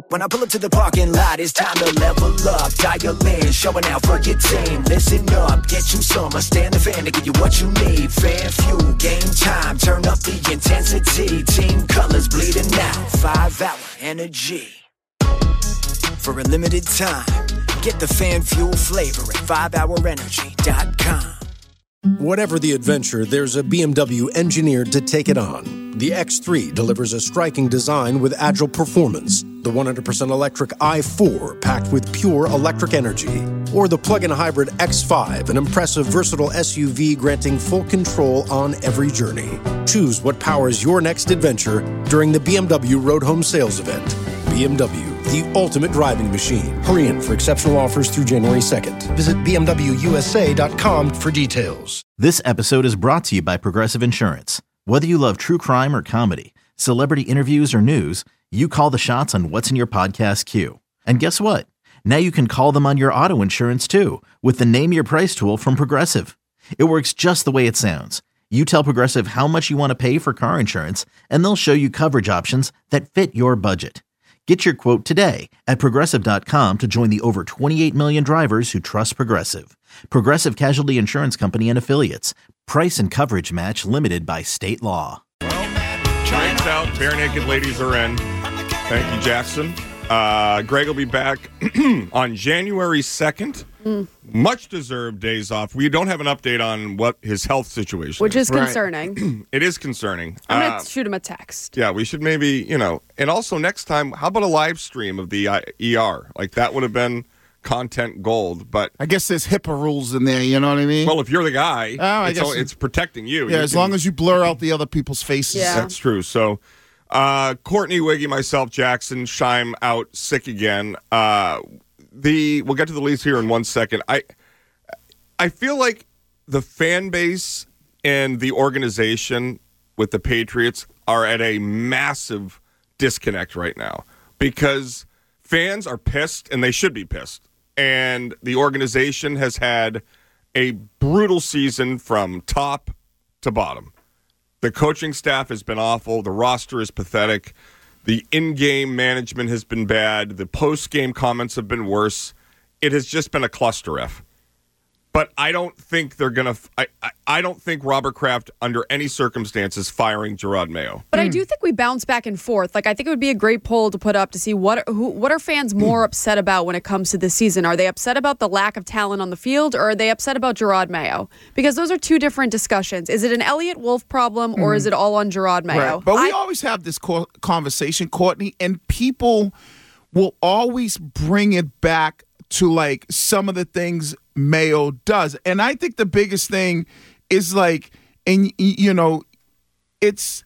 When I pull up to the parking lot, it's time to level up. Dial in, showing out for your team. Listen up, get you some. Stand the fan to give you what you need. Fan fuel, game time, turn up the intensity. Team colors bleeding out, 5-hour energy. For a limited time, get the fan fuel flavor at 5hourenergy.com. Whatever the adventure, there's a BMW engineered to take it on. The X3 delivers a striking design with agile performance. The 100% electric i4 packed with pure electric energy. Or the plug-in hybrid X5, an impressive versatile SUV granting full control on every journey. Choose what powers your next adventure during the BMW Road Home Sales Event. BMW, the ultimate driving machine. Hurry in for exceptional offers through January 2nd. Visit BMWUSA.com for details. This episode is brought to you by Progressive Insurance. Whether you love true crime or comedy, celebrity interviews or news, you call the shots on what's in your podcast queue. And guess what? Now you can call them on your auto insurance too with the Name Your Price tool from Progressive. It works just the way it sounds. You tell Progressive how much you want to pay for car insurance, and they'll show you coverage options that fit your budget. Get your quote today at Progressive.com to join the over 28 million drivers who trust Progressive. Progressive Casualty Insurance Company and Affiliates. Price and coverage match limited by state law. Drake's out. Bare Naked Ladies are in. Thank you, Jackson. Greg will be back on January 2nd. Much deserved days off. We don't have an update on what his health situation Which is Right. concerning. It is concerning. I'm going to shoot him a text. Yeah, we should maybe, and also next time, how about a live stream of the ER? Like, that would have been content gold, but... I guess there's HIPAA rules in there, you know what I mean? Well, if you're the guy, it's protecting you. Yeah, as long as you blur out the other people's faces. Yeah. That's true. So, Courtney, Wiggy, myself, Jackson, Shime out sick again. We'll get to the leads here in 1 second. I feel like the fan base and the organization with the Patriots are at a massive disconnect right now because fans are pissed, and they should be pissed. And the organization has had a brutal season from top to bottom. The coaching staff has been awful. The roster is pathetic. The in-game management has been bad. The post-game comments have been worse. It has just been a cluster F. But I don't think they're going to I don't think Robert Kraft, under any circumstances, firing Jerod Mayo. But I do think we bounce back and forth. Like, I think it would be a great poll to put up to see what are fans more upset about when it comes to this season. Are they upset about the lack of talent on the field, or are they upset about Jerod Mayo? Because those are two different discussions. Is it an Elliott Wolf problem, or is it all on Jerod Mayo? Right. But we always have this conversation, Courtney, and people will always bring it back to, like, some of the things Mayo does. And I think the biggest thing is, like, and it's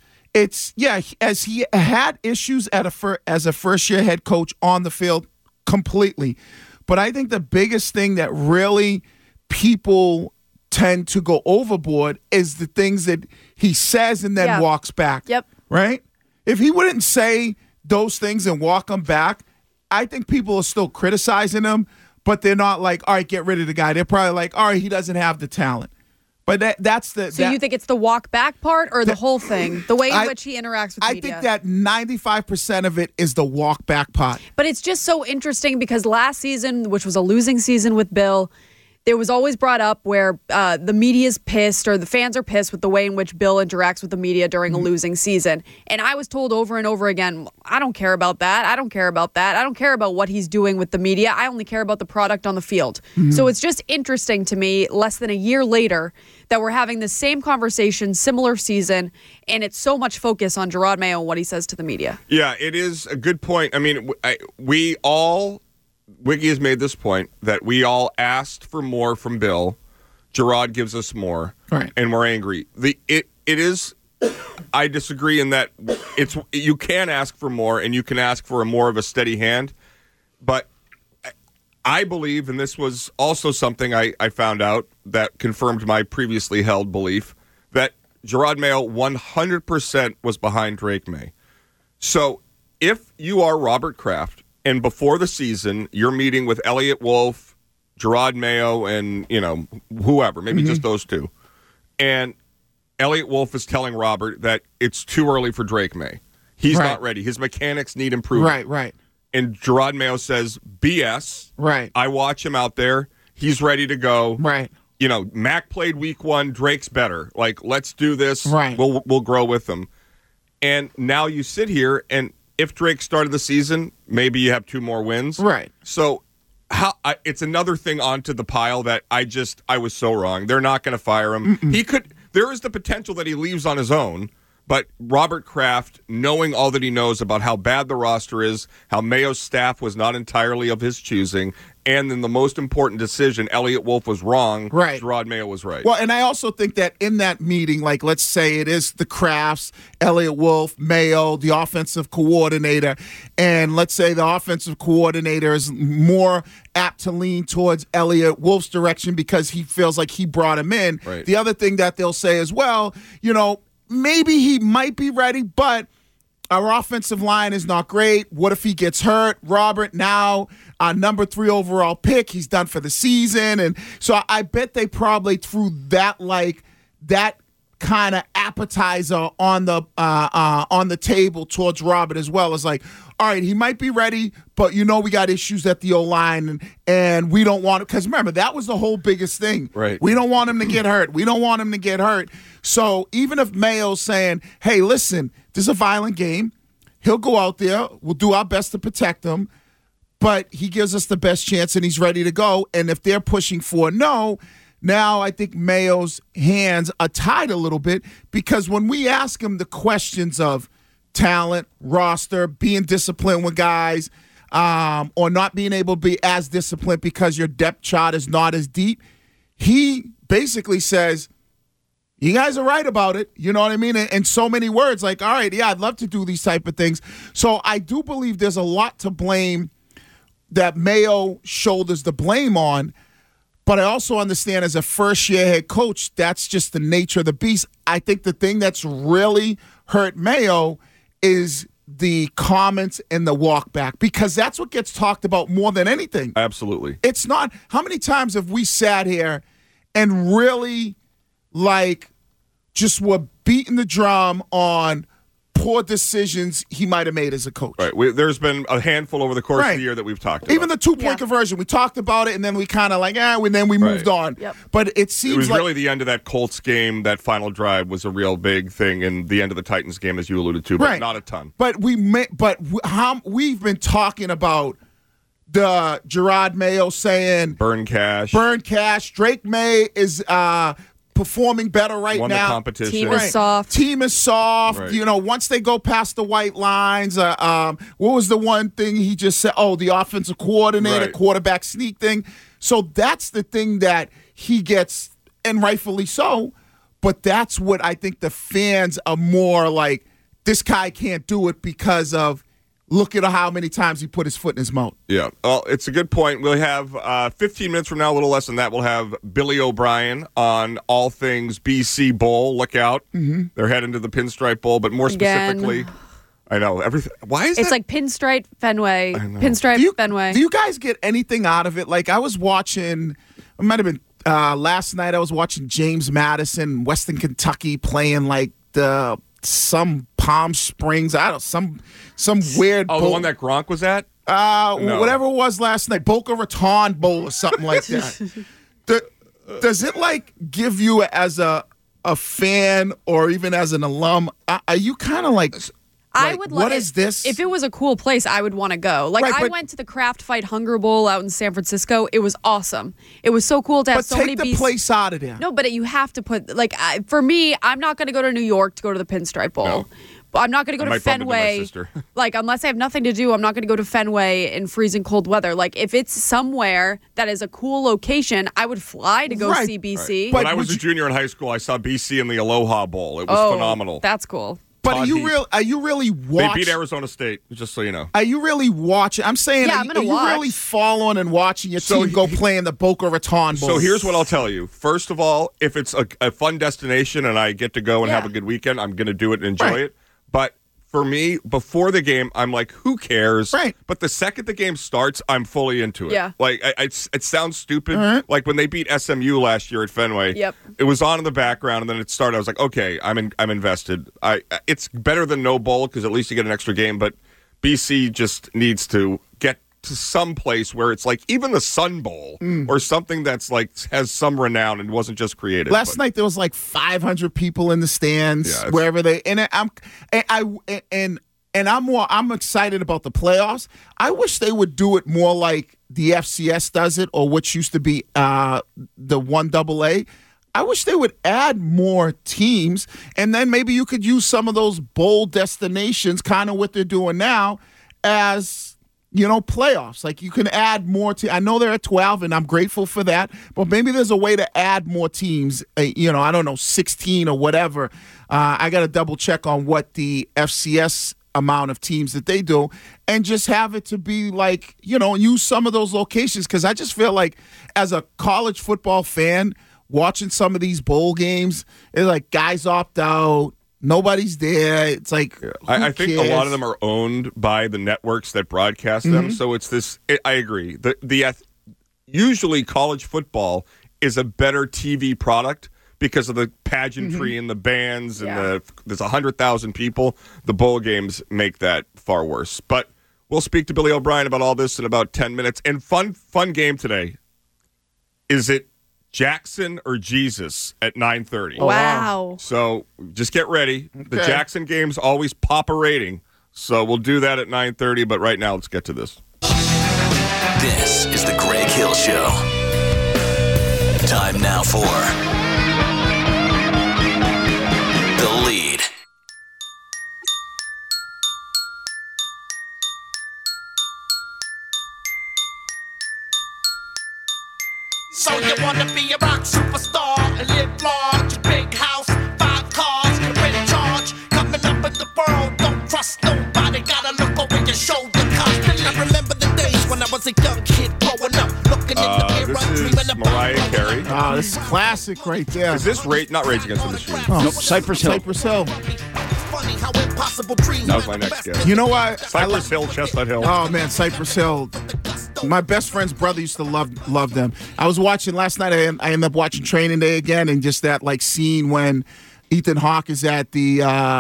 as he had issues as a first-year head coach on the field completely. But I think the biggest thing that really people tend to go overboard is the things that he says and then walks back. Yep. Right? If he wouldn't say those things and walk them back, I think people are still criticizing him, but they're not like, all right, get rid of the guy. They're probably like, all right, he doesn't have the talent. But that's the... So you think it's the walk back part or the whole thing? The way in which he interacts with media? I think that 95% of it is the walk back part. But it's just so interesting because last season, which was a losing season with Bill, there was always brought up where the media's pissed or the fans are pissed with the way in which Bill interacts with the media during a losing season. And I was told over and over again, I don't care about that. I don't care about that. I don't care about what he's doing with the media. I only care about the product on the field. So it's just interesting to me, less than a year later, that we're having the same conversation, similar season, and it's so much focus on Jerod Mayo and what he says to the media. Yeah, it is a good point. I mean, Wiggy has made this point that we all asked for more from Bill. Jerod gives us more, right, and we're angry. It is. I disagree in that you can ask for more, and you can ask for more of a steady hand. But I believe, and this was also something I found out that confirmed my previously held belief, that Jerod Mayo 100% was behind Drake May. So if you are Robert Kraft, and before the season, you're meeting with Elliott Wolf, Jerod Mayo, and, whoever, maybe just those two. And Elliott Wolf is telling Robert that it's too early for Drake May. He's not ready. His mechanics need improvement. Right. and Gerard Mayo says, BS. Right. I watch him out there. He's ready to go. Right. You know, Mac played week 1. Drake's better. Like, let's do this. Right. We'll grow with him. And now you sit here, and if Drake started the season, maybe you have 2 more wins. Right. So it's another thing onto the pile that I was so wrong. They're not going to fire him. There is the potential that he leaves on his own. But Robert Kraft, knowing all that he knows about how bad the roster is, how Mayo's staff was not entirely of his choosing, and then the most important decision, Elliot Wolf was wrong. Right. Gerard Mayo was right. Well, and I also think that in that meeting, like let's say it is the Krafts, Elliot Wolf, Mayo, the offensive coordinator, and let's say the offensive coordinator is more apt to lean towards Elliot Wolf's direction because he feels like he brought him in. Right. The other thing that they'll say as well, you know, maybe he might be ready, but our offensive line is not great. What if he gets hurt? Robert, now our number 3 overall pick, he's done for the season. And so I bet they probably threw that kind of appetizer on the table towards Robert as well. It's like, all right, he might be ready, but you know we got issues at the O-line, and we don't want it. Because remember, that was the whole biggest thing. Right. We don't want him to get hurt. We don't want him to get hurt. So even if Mayo's saying, hey, listen, this is a violent game, he'll go out there, we'll do our best to protect him, but he gives us the best chance and he's ready to go. And if they're pushing for no, now I think Mayo's hands are tied a little bit because when we ask him the questions of talent, roster, being disciplined with guys, or not being able to be as disciplined because your depth chart is not as deep, he basically says, you guys are right about it. You know what I mean? In so many words, like, all right, yeah, I'd love to do these type of things. So I do believe there's a lot to blame that Mayo shoulders the blame on. But I also understand as a first-year head coach, that's just the nature of the beast. I think the thing that's really hurt Mayo is the comments and the walk back because that's what gets talked about more than anything. Absolutely. It's not – how many times have we sat here and really, like, just were beating the drum on poor decisions he might have made as a coach? Right. There's been a handful over the course of the year that we've talked about. Even the 2-point conversion, we talked about it, and then we kind of like, and then we moved on. Yep. But it seems it was like really the end of that Colts game. That final drive was a real big thing, and the end of the Titans game, as you alluded to, but not a ton. But we've been talking about the Gerard Mayo saying burn cash. Drake May is performing better right Won now. The competition. Team is soft. Team is soft. Right. You know, once they go past the white lines, what was the one thing he just said? Oh, the offensive coordinator, quarterback sneak thing. So that's the thing that he gets, and rightfully so. But that's what I think the fans are more like, this guy can't do it because of look at how many times he put his foot in his mouth. Yeah. Well, it's a good point. We'll have 15 minutes from now, a little less than that, we'll have Billy O'Brien on all things BC Bowl. Look out. Mm-hmm. They're heading to the Pinstripe Bowl, but more specifically, I know everything. Why is it's that? like Pinstripe Fenway. Fenway. Do you guys get anything out of it? Like I was watching, it might have been last night, I was watching James Madison, Western Kentucky playing like some Palm Springs, I don't know, some weird. Oh, the one that Gronk was at? No. Whatever it was last night, Boca Raton Bowl or something like that. Does it like give you as a fan or even as an alum? Are you kind of like? I would love what is this? If it was a cool place, I would want to go. Like I went to the Craft Fight Hunger Bowl out in San Francisco. It was awesome. It was so cool to have so many. But take the place out of there. No, but you have to put for me. I'm not going to go to New York to go to the Pinstripe Bowl. No. I'm not going to go to Fenway. Like unless I have nothing to do, I'm not going to go to Fenway in freezing cold weather. Like if it's somewhere that is a cool location, I would fly to go see BC. Right. When I was a junior in high school, I saw BC in the Aloha Bowl. It was phenomenal. That's cool. But are you really watching? They beat Arizona State, just so you know. Are you really watching? I'm saying, are you really following and watching your team go play in the Boca Raton Bowl? So here's what I'll tell you. First of all, if it's a fun destination and I get to go and have a good weekend, I'm going to do it and enjoy it. But for me, before the game, I'm like, who cares? Right. But the second the game starts, I'm fully into it. Yeah. Like, it sounds stupid. Like when they beat SMU last year at Fenway, it was on in the background, and then it started. I was like, okay, I'm invested. It's better than no bowl because at least you get an extra game, but BC just needs to to some place where it's like even the Sun Bowl or something that's like has some renown and wasn't just created. Last night there was like 500 people in the stands wherever they. And I'm excited about the playoffs. I wish they would do it more like the FCS does it, or which used to be the 1AA. I wish they would add more teams, and then maybe you could use some of those bowl destinations, kind of what they're doing now, as, playoffs. Like you can add more. I know they're at 12, and I'm grateful for that, but maybe there's a way to add more teams, I don't know, 16 or whatever. I got to double check on what the FCS amount of teams that they do, and just have it to be like, use some of those locations, because I just feel like as a college football fan, watching some of these bowl games, it's like guys opt out, nobody's there. It's like, I think a lot of them are owned by the networks that broadcast them. So it's this. I agree. Usually college football is a better TV product because of the pageantry and the bands and there's 100,000 people. The bowl games make that far worse. But we'll speak to Billy O'Brien about all this in about 10 minutes. And fun game today. Is it Jackson or Jesus at 9:30? Wow. So just get ready. Okay. The Jackson games always pop a rating. So we'll do that at 9:30. But right now, let's get to this. This is the Greg Hill Show. Time now for The Lead. So you wanna be a rock superstar and live large, big house, 5 cars, you're in charge, coming up in the world, don't trust nobody, gotta look over your shoulder constantly. I remember the days when I was a young kid growing up, looking in the mirror, dreaming about Mariah Carey. Oh, this is classic right there. Is this not Rage Against the Machine? Oh, nope, Cypress Hill. Cypress Hill. That was my next guess. You know what? Cypress Hill, Chestnut Hill. Oh man, Cypress Hill. My best friend's brother used to love them. I was watching last night. I ended up watching Training Day again, and just that like scene when Ethan Hawke is at the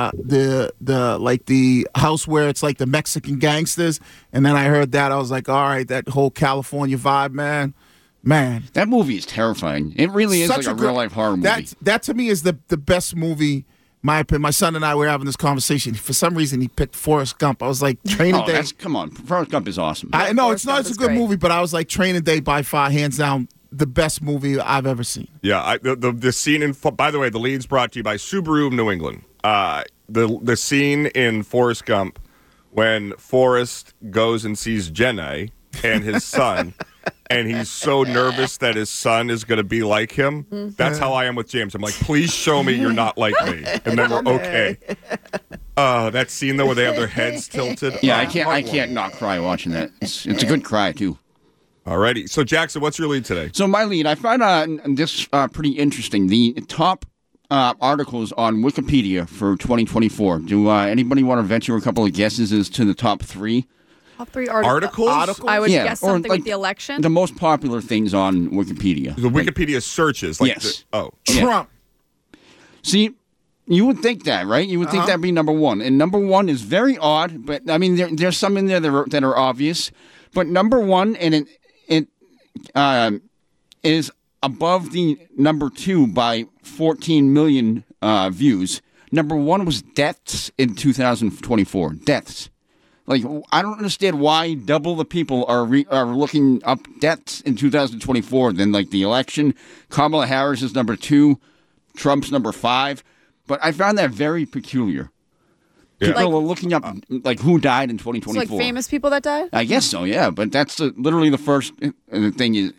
house where it's like the Mexican gangsters, and then I heard that, I was like, all right, that whole California vibe, man. That movie is terrifying. It really is like a real life horror movie. That to me is the best movie. My opinion. My son and I were having this conversation. For some reason, he picked Forrest Gump. I was like, Training Day. Come on. Forrest Gump is awesome. I know it's not. It's a good movie, but I was like, Training Day by far, hands down, the best movie I've ever seen. Yeah, the scene in. By the way, the lead's brought to you by Subaru of New England. The scene in Forrest Gump when Forrest goes and sees Jenny and his son. And he's so nervous that his son is going to be like him. That's how I am with James. I'm like, please show me you're not like me, and then we're okay. That scene though, where they have their heads tilted. Yeah, I can't not cry watching that. It's a good cry too. Alrighty, so Jackson, what's your lead today? So my lead, I found this pretty interesting. The top articles on Wikipedia for 2024. Do anybody want to venture a couple of guesses as to the top 3? Top 3 articles? I would guess something with the election. The most popular things on Wikipedia. The Wikipedia searches. Like yes. Trump. See, you would think that, right? You would think that'd be number 1. And number 1 is very odd, but I mean, there's some in there that are obvious. But number 1, and it is above the number 2 by 14 million views. Number 1 was deaths in 2024. Deaths. Like, I don't understand why double the people are looking up deaths in 2024 than, like, the election. Kamala Harris is number 2. Trump's number 5. But I found that very peculiar. Yeah. People are looking up, like, who died in 2024. So, like, famous people that died? I guess so, yeah. But that's literally the first thing is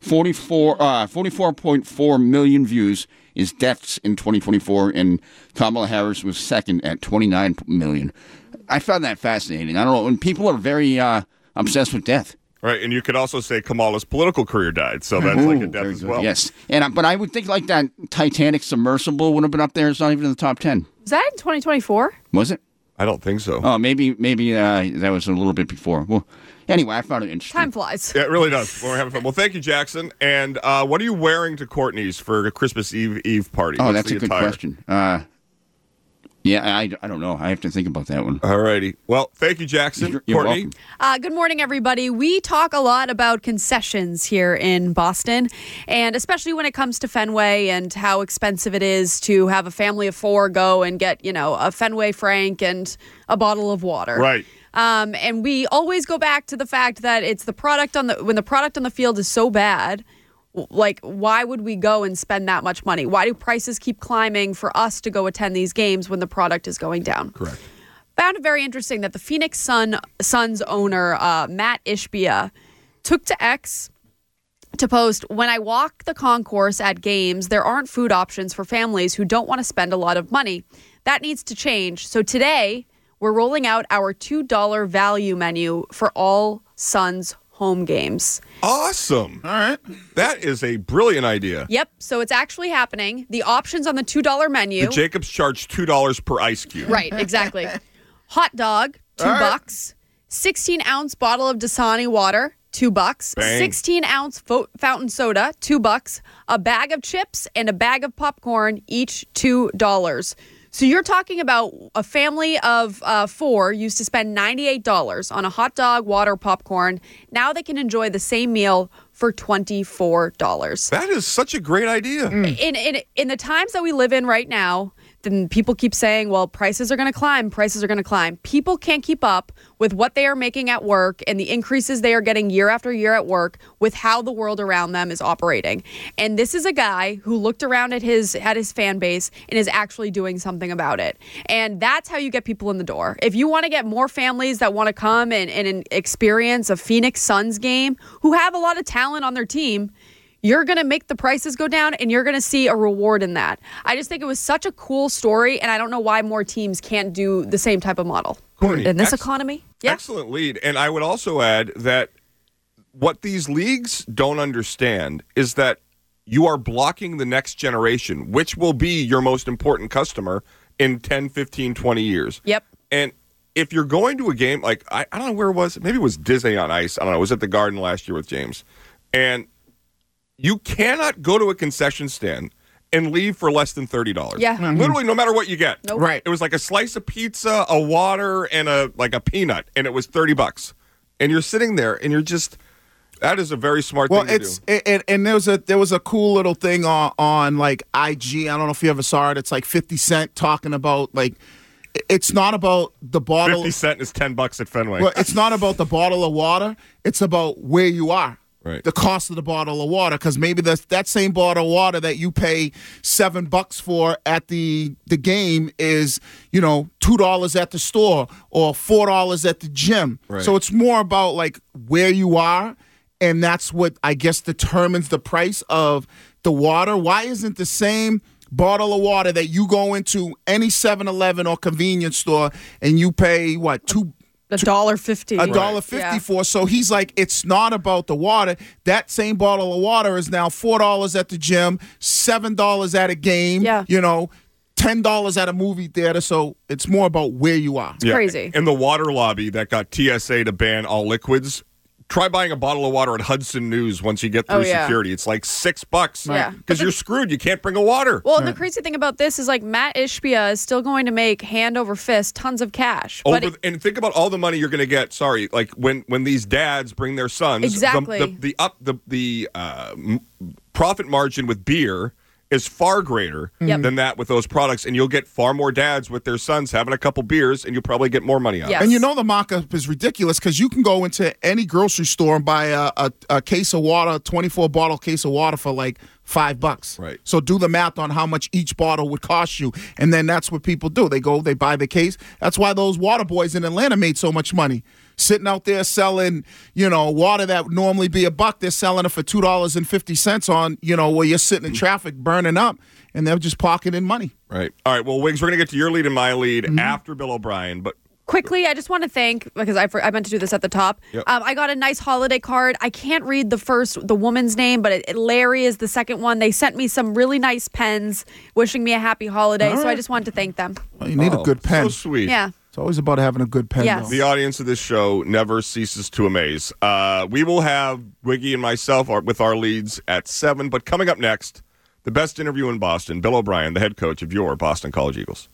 44.4 million views is deaths in 2024, and Kamala Harris was second at 29 million. I found that fascinating. I don't know. And people are very obsessed with death. Right, and you could also say Kamala's political career died, so that's like a death as well. Yes, but I would think like that Titanic submersible would have been up there. It's not even in the top 10. Was that in 2024? Was it? I don't think so. Oh, maybe that was a little bit before. Well, anyway, I found it interesting. Time flies. Yeah, it really does. We're having fun. Well, thank you, Jackson. And what are you wearing to Courtney's for a Christmas Eve party? Oh, that's a good question. Yeah, I don't know. I have to think about that one. All righty. Well, thank you, Jackson. You're Courtney. welcome. Good morning, everybody. We talk a lot about concessions here in Boston, and especially when it comes to Fenway and how expensive it is to have a family of 4 go and get, a Fenway Frank and a bottle of water. Right. And we always go back to the fact that it's the product when the product on the field is so bad. Like, why would we go and spend that much money? Why do prices keep climbing for us to go attend these games when the product is going down? Correct. Found it very interesting that the Phoenix Suns owner, Matt Ishbia, took to X to post, when I walk the concourse at games, there aren't food options for families who don't want to spend a lot of money. That needs to change. So today, we're rolling out our $2 value menu for all Suns home games. Awesome. All right. That is a brilliant idea. Yep. So it's actually happening. The options on the $2 menu. The Jacobs charge $2 per ice cube. Right. Exactly. Hot dog, $2. 16-ounce bottle of Dasani water, $2. Bang. 16-ounce fountain soda, $2. A bag of chips and a bag of popcorn, each $2. So you're talking about a family of 4 used to spend $98 on a hot dog, water, popcorn. Now they can enjoy the same meal for $24. That is such a great idea. In the times that we live in right now, then people keep saying, well, prices are going to climb, prices are going to climb. People can't keep up with what they are making at work and the increases they are getting year after year at work with how the world around them is operating. And this is a guy who looked around at his fan base and is actually doing something about it. And that's how you get people in the door. If you want to get more families that want to come and experience a Phoenix Suns game who have a lot of talent on their team, you're going to make the prices go down, and you're going to see a reward in that. I just think it was such a cool story, and I don't know why more teams can't do the same type of model. Courtney, in this economy. Yeah. Excellent lead. And I would also add that what these leagues don't understand is that you are blocking the next generation, which will be your most important customer in 10, 15, 20 years. Yep. And if you're going to a game, like, I don't know where it was. Maybe it was Disney on Ice. I don't know. It was at the Garden last year with James. And you cannot go to a concession stand and leave for less than $30. Yeah. Mm-hmm. Literally, no matter what you get. Nope. Right. It was like a slice of pizza, a water, and a peanut, and it was $30. And you're sitting there, and you're just. That is a very smart thing to do. And there was a cool little thing on like IG. I don't know if you ever saw it. It's like 50 Cent talking about, like, it's not about the bottle. 50 Cent is $10 at Fenway. Well, it's not about the bottle of water. It's about where you are. Right. The cost of the bottle of water, because maybe that same bottle of water that you pay $7 for at the game is, $2 at the store or $4 at the gym. Right. So it's more about like where you are, and that's what I guess determines the price of the water. Why isn't the same bottle of water that you go into any 7-Eleven or convenience store and you pay $2? $1.50. $1.50 for. So he's like, it's not about the water. That same bottle of water is now $4 at the gym, $7 at a game, $10 at a movie theater. So it's more about where you are. It's crazy. And the water lobby that got TSA to ban all liquids. Try buying a bottle of water at Hudson News once you get through security. It's like $6. Yeah. Because you're screwed. You can't bring a water. Well, and the crazy thing about this is, like, Matt Ishbia is still going to make hand over fist tons of cash. And think about all the money you're going to get. Sorry, like when these dads bring their sons, exactly. the profit margin with beer is far greater than that with those products, and you'll get far more dads with their sons having a couple beers, and you'll probably get more money out. Yes. And the mock-up is ridiculous because you can go into any grocery store and buy a case of water, a 24-bottle case of water for like $5. Right. So do the math on how much each bottle would cost you, and then that's what people do. They go, they buy the case. That's why those water boys in Atlanta made so much money. Sitting out there selling, water that would normally be $1, they're selling it for $2.50 on, where you're sitting in traffic burning up, and they're just pocketing money. Right. All right. Well, Wiggs, we're going to get to your lead and my lead after Bill O'Brien, but. Quickly, I just want to thank, because I meant to do this at the top. Yep. I got a nice holiday card. I can't read the woman's name, but Larry is the second one. They sent me some really nice pens wishing me a happy holiday, All right. So I just wanted to thank them. Well, you need a good pen. So sweet. Yeah. It's always about having a good pen. Yes. Though. The audience of this show never ceases to amaze. We will have Wiggy and myself with our leads at 7, but coming up next, the best interview in Boston, Bill O'Brien, the head coach of your Boston College Eagles.